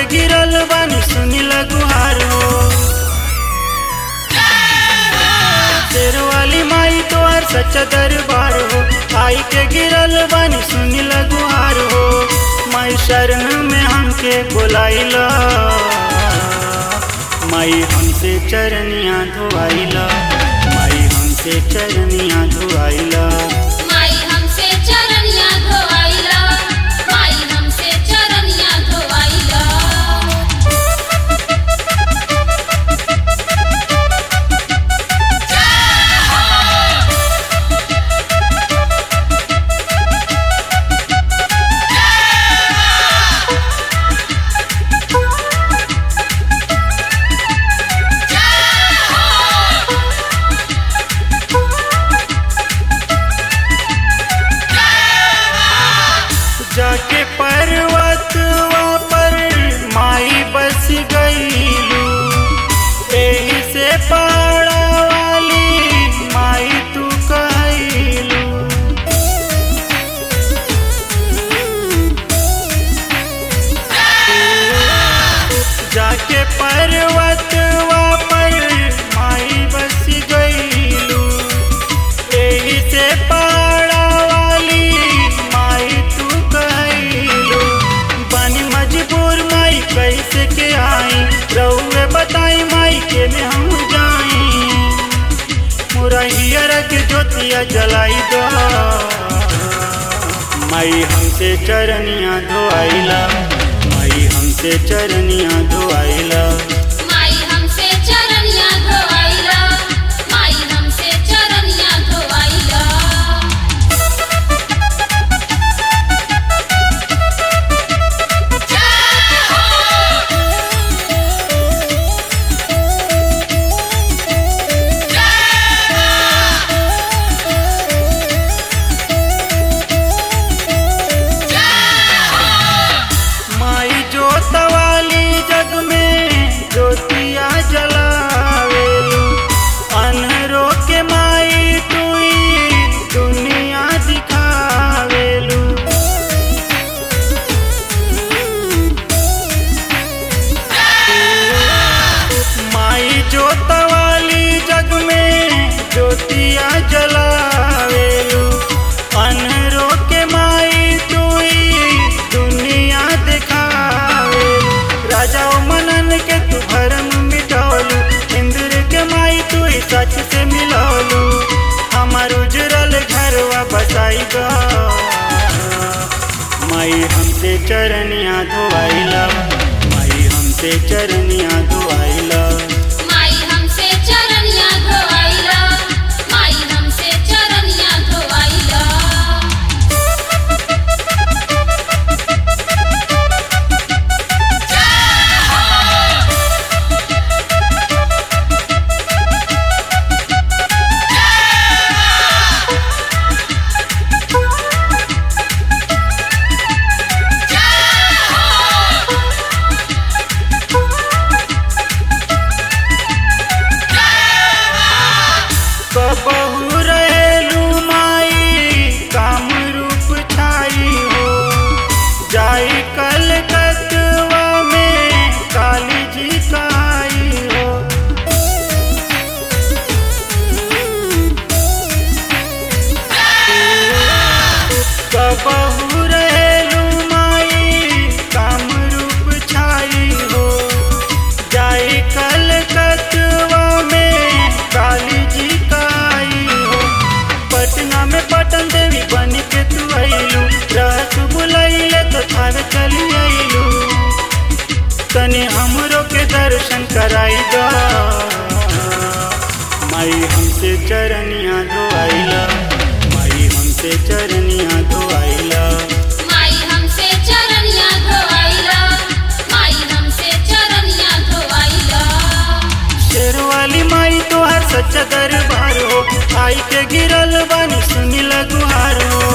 गिरल बानी सुनी गुहार हो। शेर वाली माई तोहर सच्चा दरबार हो, आई के गिरल बानी सुनी गुहार हो। माई शरण में हमके बुलाइला, माई हमसे चरनिया धोआइला, माई हमसे चरनिया धोआइला। माई हमसे चरनिया धोआइला, माई हमसे चरनिया धोआइला। जाके पर्वतवा पर माई बस गईलू, एही से पहाड़ा वाली माई तू कहलू। जाके पर्वतवा पर माई बस गईलू, एही से पहाड़ा वाली माई तू कहलू। बानी मजबूर माई कैसे के आई, रउए बताई माई के में हम जाई। मोरा हियर के ज्योतिया जलाई दो, माई हमसे चरनिया धोआइला, माई हमसे चरनिया धोआइला। माई हमसे चरनिया धोआइला, माई हमसे चरनिया धोआइला। माई जोतवाली जग में ज्योतिया जलावेलू, अनहरो के माई तुई दुनिया दिखावेलू। माई जोतवाली जग में ज्योतिया जलावेलू, अनहरो के माई तुई दुनिया दिखावेलू। राजा मनन के तू भरम मिटौलू, इंद्र के माई तू सच से मिलौलू। हमार उजरल घरवा बसाई गो, माई हमसे चरनिया धोआइला, माई हमसे चरनिया धोआइला। माई हमसे चरनिया धोआइला, माई हमसे चरनिया धोआइला। कबहू रहेलू माई काम रूप छाई हो, जाई कलकत्ता में काली जी काई हो। कबहू रहेलू माई काम रूप छाई हो, जाई कलकत्ता में काली जी काई हो। पटना में पटन देवी बन के तू अइलू, रस बुलैले तो थावे चली अइलू। तनी हमरो के दर्शन कराई दो, माई हमसे चरनिया धोआइला, माई हमसे चरनिया धोआइला। माई हमसे चरनिया धोआइला, माई हमसे चरनिया धोआइला। शेर वाली माई तोहर सच्चा दरबार हो, आई के गिरल बानी सुनी गुहार हो।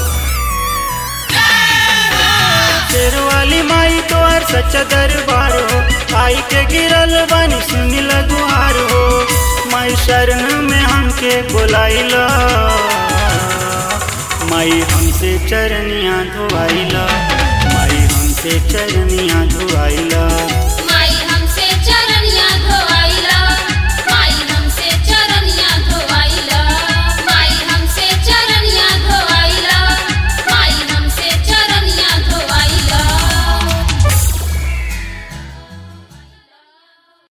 शेर वाली माई तोहर सच्चा दरबार हो, आई के गिरल बानी सुनी गुहार हो। माई शरण में हमके बुलाइला, माई हमसे चरनिया धोआइला, माई हमसे हमसे चरनिया धुआइला।